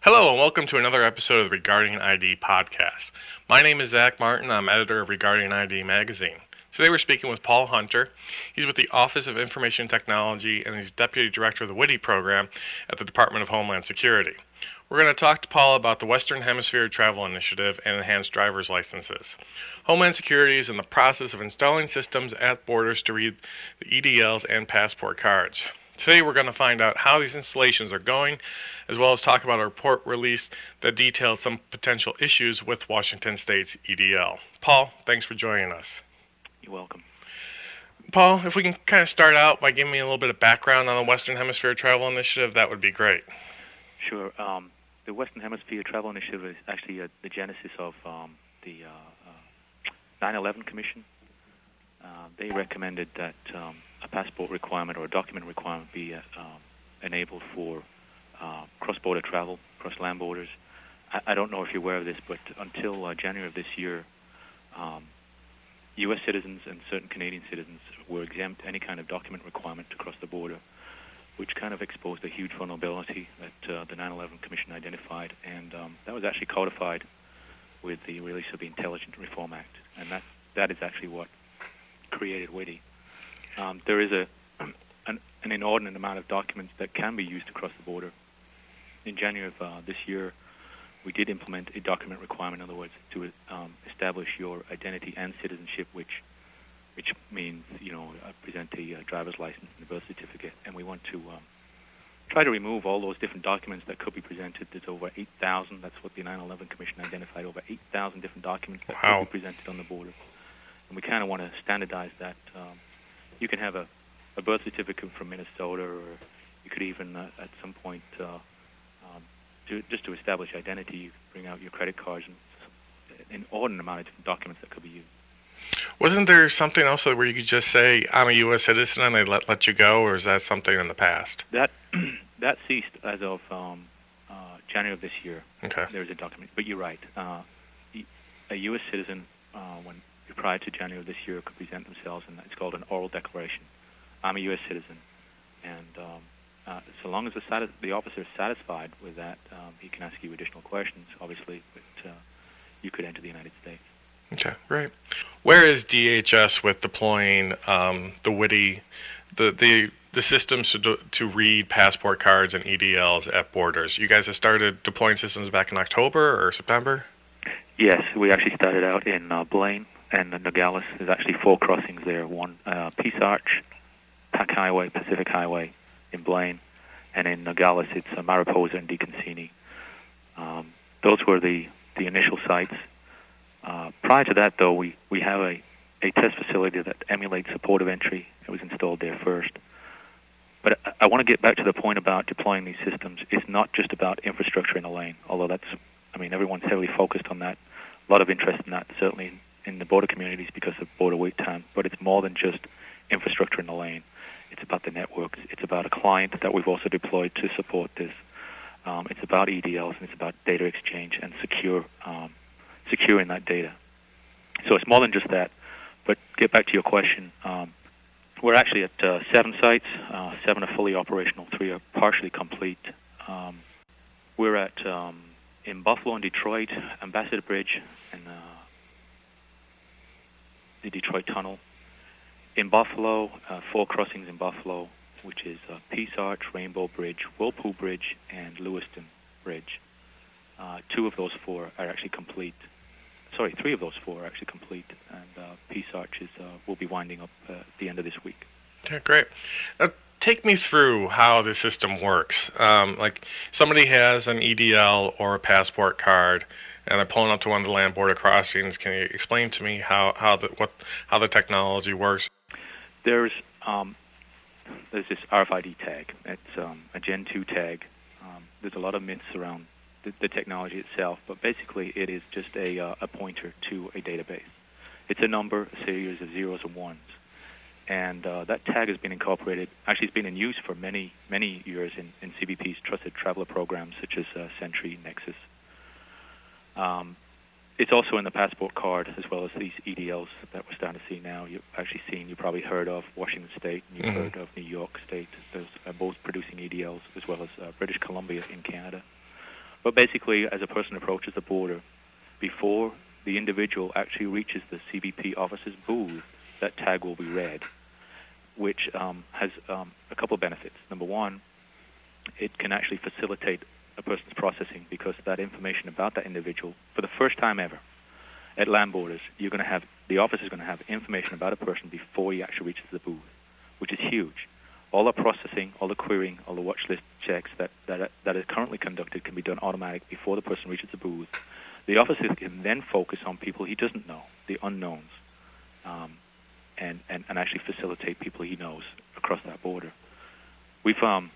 Hello, and welcome to another episode of the Regarding ID podcast. My name is Zach Martin. I'm editor of Regarding ID magazine. Today we're speaking with Paul Hunter. He's with the Office of Information Technology and he's Deputy Director of the WITI program at the Department of Homeland Security. We're going to talk to Paul about the Western Hemisphere Travel Initiative and enhanced driver's licenses. Homeland Security is in the process of installing systems at borders to read the EDLs and passport cards. Today we're going to find out how these installations are going, as well as talk about a report released that details some potential issues with Washington State's EDL. Paul, thanks for joining us. You're welcome. Paul, if we can kind of start out by giving me a little bit of background on the Western Hemisphere Travel Initiative, that would be great. Sure. The Western Hemisphere Travel Initiative is actually the genesis of the 9/11 Commission. They recommended that a passport requirement or a document requirement be enabled for cross-border travel, across land borders. I don't know if you're aware of this, but until January of this year, U.S. citizens and certain Canadian citizens were exempt any kind of document requirement to cross the border, which kind of exposed a huge vulnerability that the 9/11 Commission identified, and that was actually codified with the release of the Intelligence Reform Act, and that is actually what created WITI. There is an inordinate amount of documents that can be used to cross the border. In January of this year, we did implement a document requirement, in other words, to establish your identity and citizenship, which means, present a driver's license and a birth certificate. And we want to try to remove all those different documents that could be presented. There's over 8,000. That's what the 9/11 Commission identified, over 8,000 different documents that could be presented on the border. And we kind of want to standardize that. You can have a birth certificate from Minnesota, or you could even, at some point, just to establish identity, you bring out your credit cards and an inordinate amount of different documents that could be used. Wasn't there something else where you could just say, I'm a U.S. citizen, and they let you go, or is that something in the past? That ceased as of January of this year. Okay. There's a document. But you're right. A U.S. citizen, when prior to January of this year, could present themselves, and it's called an oral declaration. I'm a U.S. citizen, and so long as the officer is satisfied with that, he can ask you additional questions, obviously, but you could enter the United States. Okay, great. Where is DHS with deploying the WITI, the systems to read passport cards and EDLs at borders? You guys have started deploying systems back in October or September? Yes, we actually started out in Blaine and Nogales. There's actually 4 crossings there. One, Peace Arch, Pac Highway, Pacific Highway in Blaine, and in Nogales it's Mariposa and DeConcini. Those were the initial sites. Prior to that, though, we have a test facility that emulates a port of entry. It was installed there first. But I want to get back to the point about deploying these systems. It's not just about infrastructure in a lane, although everyone's heavily focused on that. A lot of interest in that, certainly in the border communities because of border wait time. But it's more than just infrastructure in the lane. It's about the networks. It's about a client that we've also deployed to support this. It's about EDLs, and it's about data exchange and securing that data. So it's more than just that. But get back to your question. We're actually at 7 sites. 7 are fully operational. 3 are partially complete. We're at in Buffalo and Detroit, Ambassador Bridge, and the Detroit Tunnel. In Buffalo, 4 crossings in Buffalo, which is Peace Arch, Rainbow Bridge, Whirlpool Bridge, and Lewiston Bridge. 2 of those 4 are actually complete. 3 of those 4 are actually complete, and Peace Arch will be winding up at the end of this week. Okay, great. Now, take me through how the system works. Like somebody has an EDL or a passport card, and they're pulling up to one of the land border crossings. Can you explain to me how the technology works? There's this RFID tag. It's a Gen 2 tag. There's a lot of myths around the technology itself, but basically it is just a pointer to a database. It's a number, a series of zeros and ones. And that tag has been incorporated. Actually, it's been in use for many, many years in CBP's trusted traveler programs, such as Sentry, Nexus. It's also in the passport card, as well as these EDLs that we're starting to see now. You've probably heard of Washington State, and you've heard of New York State. Those are both producing EDLs, as well as British Columbia in Canada. But basically, as a person approaches the border, before the individual actually reaches the CBP officer's booth, that tag will be read, which has a couple of benefits. Number one, it can actually facilitate a person's processing because that information about that individual, for the first time ever, at land borders, the officer is going to have information about a person before he actually reaches the booth, which is huge. All the processing, all the querying, all the watch list checks that is currently conducted can be done automatic before the person reaches the booth. The officer can then focus on people he doesn't know, the unknowns, and actually facilitate people he knows across that border. We've done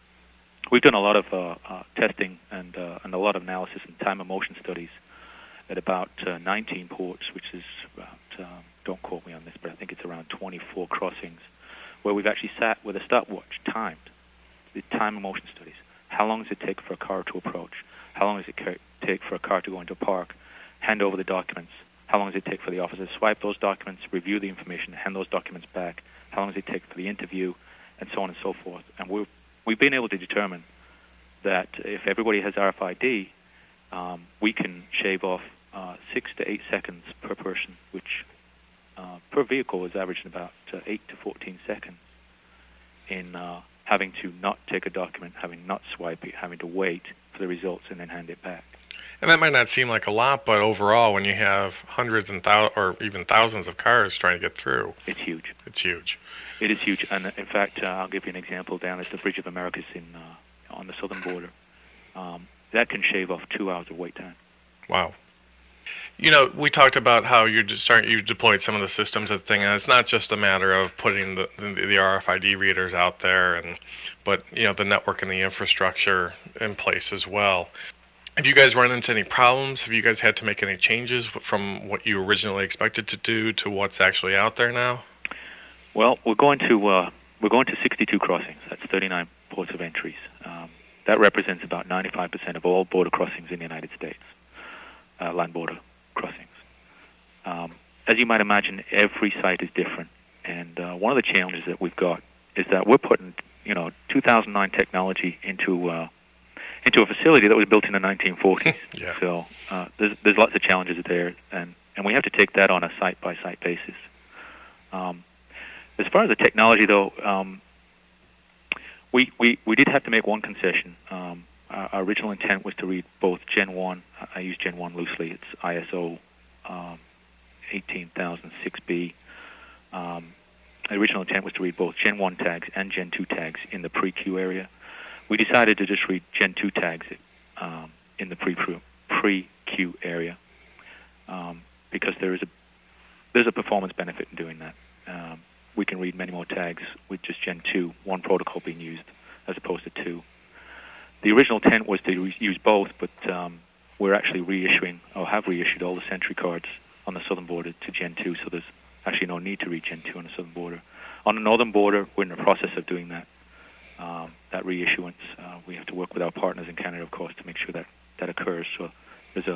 a lot of testing and a lot of analysis and time and motion studies at about 19 ports, which is about, don't quote me on this, but I think it's around 24 crossings, where we've actually sat with a stopwatch, timed the time and motion studies. How long does it take for a car to approach? How long does it take for a car to go into a park, hand over the documents? How long does it take for the officer to swipe those documents, review the information, hand those documents back? How long does it take for the interview, and so on and so forth? And we've been able to determine that if everybody has RFID, we can shave off 6 to 8 seconds per person, which per vehicle is averaging about 8 to 14 seconds in having to not take a document, having not swipe it, having to wait for the results and then hand it back. And that might not seem like a lot, but overall, when you have hundreds and or even thousands of cars trying to get through, it's huge. It's huge. It is huge, and in fact, I'll give you an example. Down at the Bridge of Americas on the southern border, that can shave off 2 hours of wait time. Wow. You know, we talked about how you deployed some of the systems and thing, and it's not just a matter of putting the RFID readers out there, but the network and the infrastructure in place as well. Have you guys run into any problems? Have you guys had to make any changes from what you originally expected to do to what's actually out there now? Well, we're going to 62 crossings. That's 39 ports of entries. That represents about 95% of all border crossings in the United States, land border crossings. As you might imagine, every site is different, and one of the challenges that we've got is that we're putting 2009 technology into a facility that was built in the 1940s. Yeah. So there's lots of challenges there, and we have to take that on a site-by-site basis. As far as the technology, though, we did have to make one concession. Our original intent was to read both Gen 1, I use Gen 1 loosely, it's ISO 18006B. The original intent was to read both Gen 1 tags and Gen 2 tags in the pre-queue area. We decided to just read Gen 2 tags in the pre-queue area because there's a performance benefit in doing that. We can read many more tags with just Gen 2, one protocol being used as opposed to two. The original intent was to use both, but we're actually reissuing, or have reissued, all the Sentry cards on the southern border to Gen 2, so there's actually no need to read Gen 2 on the southern border. On the northern border, we're in the process of doing that reissuance. We have to work with our partners in Canada, of course, to make sure that occurs. So there's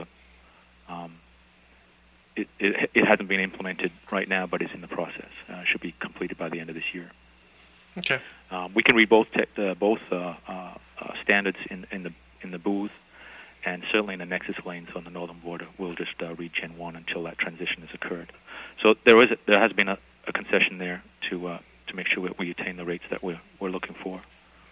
it hasn't been implemented right now, but it's in the process. It should be completed by the end of this year. Okay. We can read both standards in the booth, and certainly in the Nexus lanes on the northern border, we'll just read Gen 1 until that transition has occurred. So there has been a concession there to make sure that we attain the rates that we're looking for.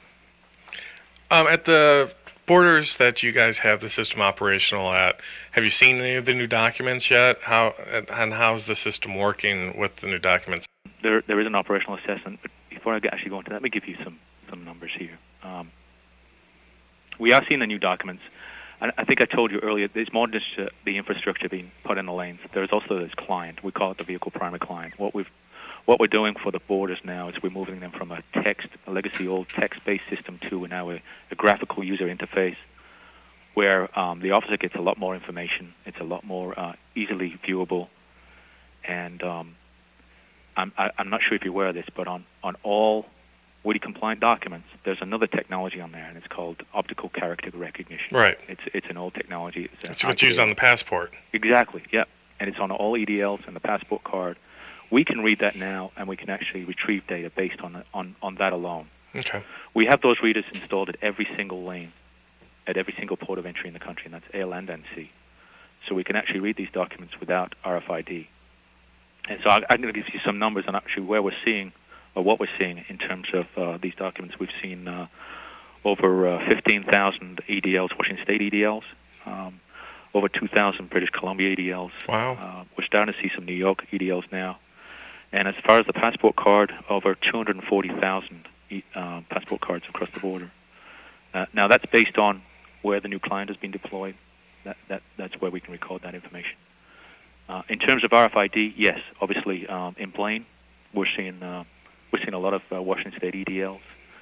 At the borders that you guys have the system operational at, have you seen any of the new documents yet? How's the system working with the new documents? There is an operational assessment, but before I actually go into that, let me give you some numbers here. We are seeing the new documents. I think I told you earlier, there's more than just the infrastructure being put in the lanes. There's also this client. We call it the vehicle primary client. What we're doing for the borders now is we're moving them from a legacy old text-based system to now a graphical user interface where the officer gets a lot more information. It's a lot more easily viewable. And I'm not sure if you're aware of this, but on all WIDI compliant documents, there's another technology on there, and it's called optical character recognition. Right. It's an old technology. It's what's used on the passport. Exactly. Yeah. And it's on all EDLs and the passport card. We can read that now, and we can actually retrieve data based on that alone. Okay. We have those readers installed at every single lane at every single port of entry in the country, and that's air, land, and sea. So we can actually read these documents without RFID. And so I'm going to give you some numbers on actually where we're seeing, or what we're seeing in terms of these documents. We've seen over 15,000 EDLs, Washington State EDLs, over 2,000 British Columbia EDLs. Wow. We're starting to see some New York EDLs now. And as far as the passport card, over 240,000 passport cards across the border. Now that's based on where the new client has been deployed. That's where we can record that information. In terms of RFID, yes, obviously in Blaine, we're seeing a lot of Washington State EDLs.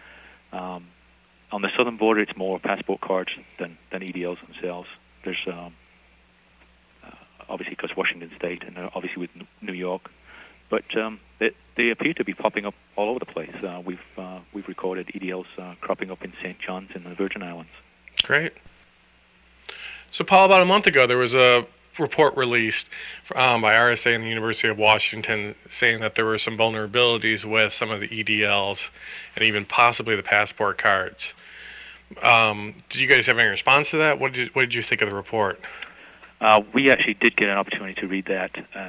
On the southern border, it's more passport cards than EDLs themselves. There's obviously because Washington State and obviously with New York, but they appear to be popping up all over the place. We've recorded EDLs cropping up in St. John's and the Virgin Islands. Great. So, Paul, about a month ago, there was a report released by RSA and the University of Washington saying that there were some vulnerabilities with some of the EDLs and even possibly the passport cards. Did you guys have any response to that? What did you think of the report? We actually did get an opportunity to read that, and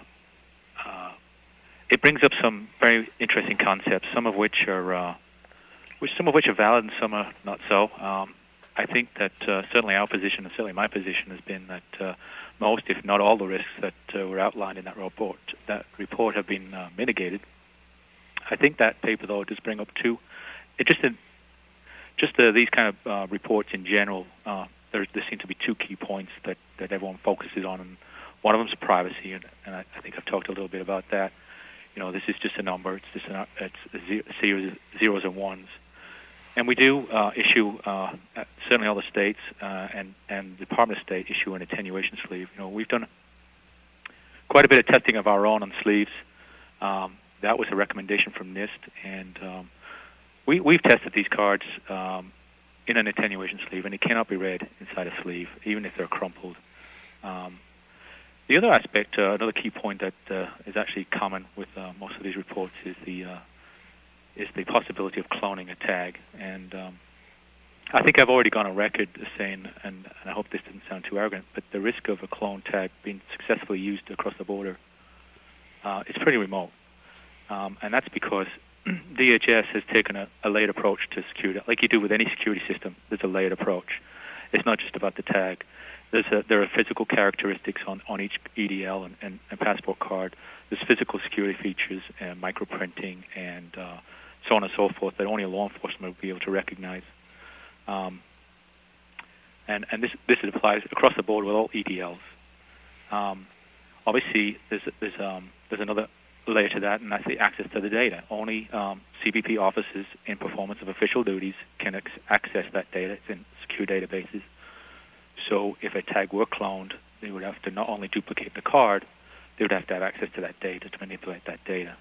it brings up some very interesting concepts, some of which are valid and some are not so. I think that certainly our position, and certainly my position, has been that most, if not all, the risks that were outlined in that report have been mitigated. I think that paper, though, does bring up these kind of reports in general. There seem to be two key points that everyone focuses on, and one of them is privacy, and I think I've talked a little bit about that. You know, this is just a number; it's a series of zeros and ones. And we do issue, certainly all the states and the Department of State issue an attenuation sleeve. You know, we've done quite a bit of testing of our own on sleeves. That was a recommendation from NIST, and we've tested these cards in an attenuation sleeve, and it cannot be read inside a sleeve, even if they're crumpled. The other aspect, another key point that is actually common with most of these reports is the possibility of cloning a tag. And I think I've already gone on record saying, and I hope this didn't sound too arrogant, but the risk of a clone tag being successfully used across the border is pretty remote. And that's because DHS has taken a layered approach to security. Like you do with any security system, there's a layered approach. It's not just about the tag. There are physical characteristics on each EDL and passport card. There's physical security features and microprinting and so on and so forth that only law enforcement will be able to recognize. And this applies across the board with all EDLs. Obviously, there's another layer to that, and that's the access to the data. Only CBP officers in performance of official duties can access that data. It's in secure databases. So if a tag were cloned, they would have to not only duplicate the card, they would have to have access to that data to manipulate that data.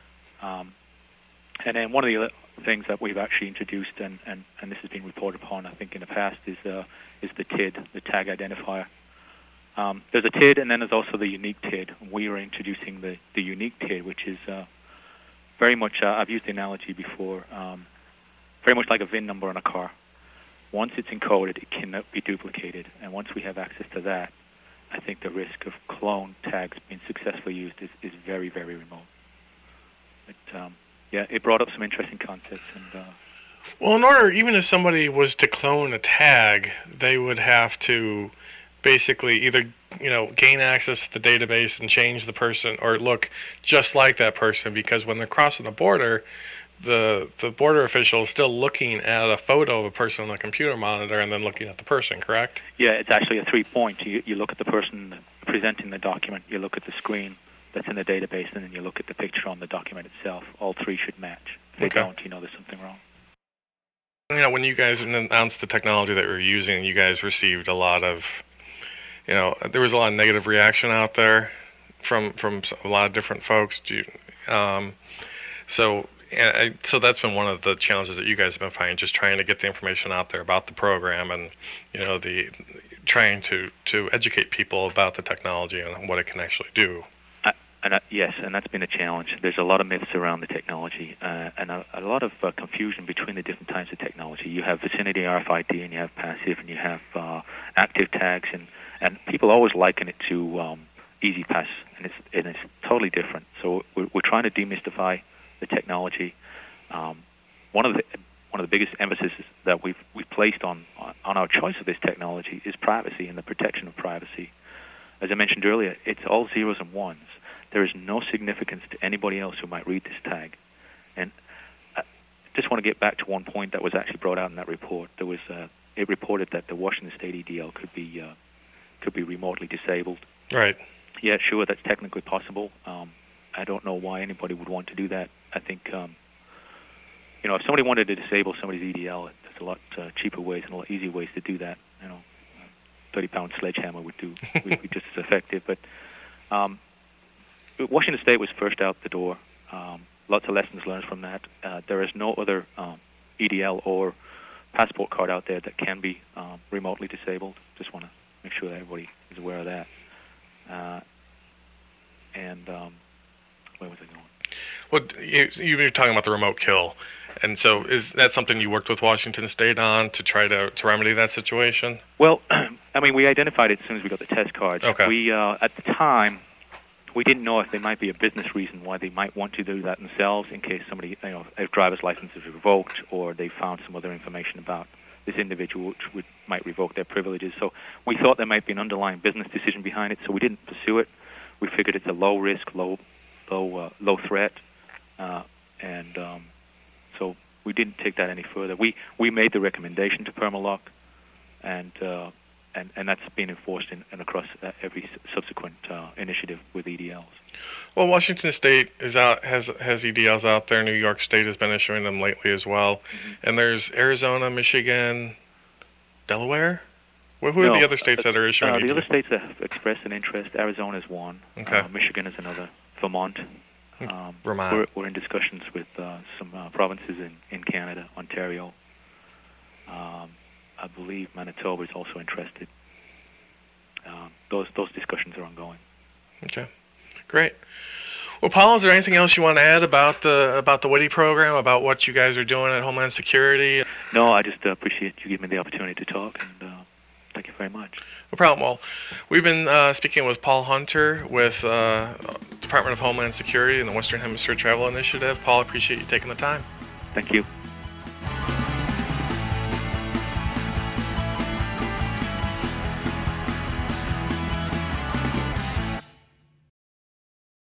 And then one of the other things that we've actually introduced, and this has been reported upon, I think, in the past, is the TID, the tag identifier. There's a TID, and then there's also the unique TID. We are introducing the unique TID, which is very much, I've used the analogy before, very much like a VIN number on a car. Once it's encoded, it cannot be duplicated. And once we have access to that, I think the risk of clone tags being successfully used is very, very remote. But, yeah, it brought up some interesting concepts. And well, in order, even if somebody was to clone a tag, they would have to basically either, gain access to the database and change the person or look just like that person, because when they're crossing the border, the border official is still looking at a photo of a person on the computer monitor and then looking at the person, correct? Yeah, it's actually a 3-point. You look at the person presenting the document, you look at the screen that's in the database, and then you look at the picture on the document itself. All three should match. If they don't, there's something wrong. When you guys announced the technology that we were using, you guys received a lot of, there was a lot of negative reaction out there from a lot of different folks. So that's been one of the challenges that you guys have been finding, just trying to get the information out there about the program and, trying to educate people about the technology and what it can actually do. Yes, and that's been a challenge. There's a lot of myths around the technology, and a lot of confusion between the different types of technology. You have vicinity RFID, and you have passive, and you have active tags, and people always liken it to EasyPass, and it's totally different. So we're trying to demystify the technology. One of the biggest emphasis that we've placed on our choice of this technology is privacy and the protection of privacy. As I mentioned earlier, it's all zeros and ones. There is no significance to anybody else who might read this tag. And I just want to get back to one point that was actually brought out in that report. There was it reported that the Washington State EDL could be remotely disabled. Right. Yeah, sure, that's technically possible. I don't know why anybody would want to do that. I think if somebody wanted to disable somebody's EDL, there's a lot cheaper ways and a lot easier ways to do that. 30-pound sledgehammer would be just as effective. But Washington State was first out the door. Lots of lessons learned from that. There is no other EDL or passport card out there that can be remotely disabled. Just want to make sure that everybody is aware of that. Where was I going? Well, you were talking about the remote kill, and so is that something you worked with Washington State on to try to remedy that situation? Well, we identified it as soon as we got the test cards. Okay. We at the time, we didn't know if there might be a business reason why they might want to do that themselves in case somebody, a driver's license is revoked or they found some other information about this individual which might revoke their privileges. So we thought there might be an underlying business decision behind it, so we didn't pursue it. We figured it's a low risk, low threat, so we didn't take that any further. We made the recommendation to Permalock, and that's been enforced and across every subsequent initiative with EDLs. Well, Washington State has EDLs out there. New York State has been issuing them lately as well. Mm-hmm. And there's Arizona, Michigan, Delaware. Who are the other states that are issuing EDLs? The other states that have expressed an interest, Arizona is one. Okay. Michigan is another. Vermont. Vermont. We're in discussions with some provinces in Canada, Ontario. I believe Manitoba is also interested. Those discussions are ongoing. Okay, great. Well, Paul, is there anything else you want to add about the WITI program, about what you guys are doing at Homeland Security? No, I just appreciate you giving me the opportunity to talk, and thank you very much. No problem. Well, we've been speaking with Paul Hunter with Department of Homeland Security and the Western Hemisphere Travel Initiative. Paul, I appreciate you taking the time. Thank you.